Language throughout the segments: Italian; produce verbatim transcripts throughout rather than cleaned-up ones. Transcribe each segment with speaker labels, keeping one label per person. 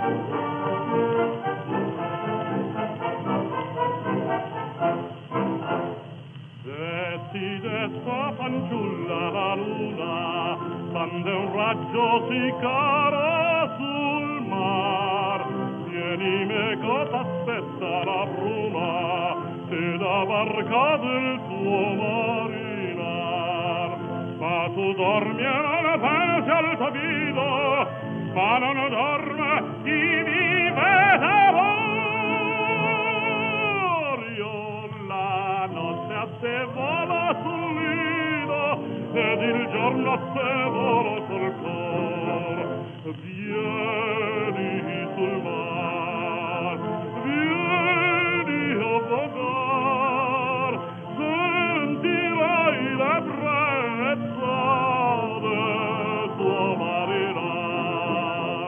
Speaker 1: E si desta fanciulla la luna, quando un raggio si cara sul mar. Vieni meco t'aspetta la bruna, che da barca del tuo marinar. Ma tu dormi e non pensi al tuo vido, ma non dorme chi vive d'amor. Io la notte a te vola sul lido, ed il giorno a te volo sul cor. Vieni sul mar, vieni a vagar, sentirai l'ebbrezza del tuo marinar.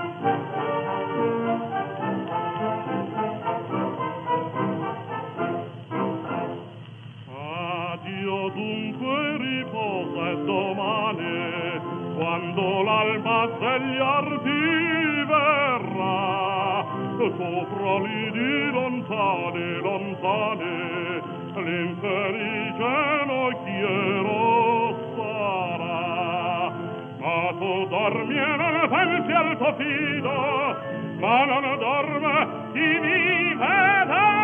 Speaker 1: Addio dunque, riposa e domani, quando l'alba svegliarti verrà, sopra lidi lontani, lontani, l'infelice nocchiero sarà. Ma tu dormi e non pensi al tuo fido, ma non dorme chi vive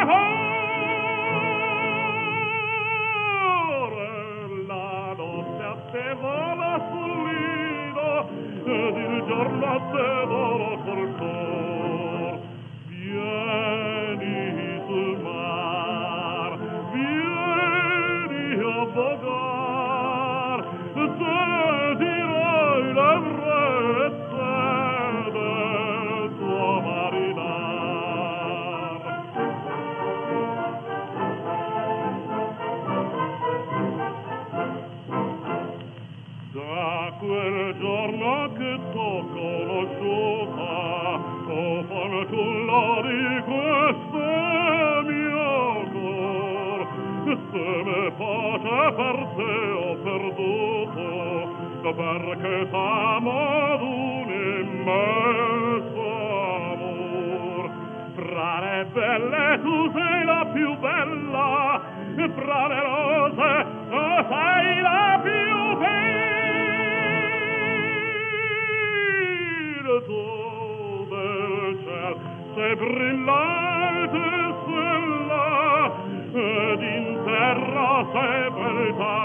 Speaker 1: d'amor. La notte a te vola sul lido, ed il giorno a te vola col cor. Vieni sul mar, vieni a vagar, sentirai l'ebbrezza del tuo marinar. Da quel giorno che t'ho conosciuta, o fanciulla di questo mio cor, se me pace per te ho perduto, perché t'amo d'un immenso amor. Fra le belle tu sei la più bella, fra le rose tu sei la più bella. Tu del ciel sei brillante stella, ed in terra sei beltà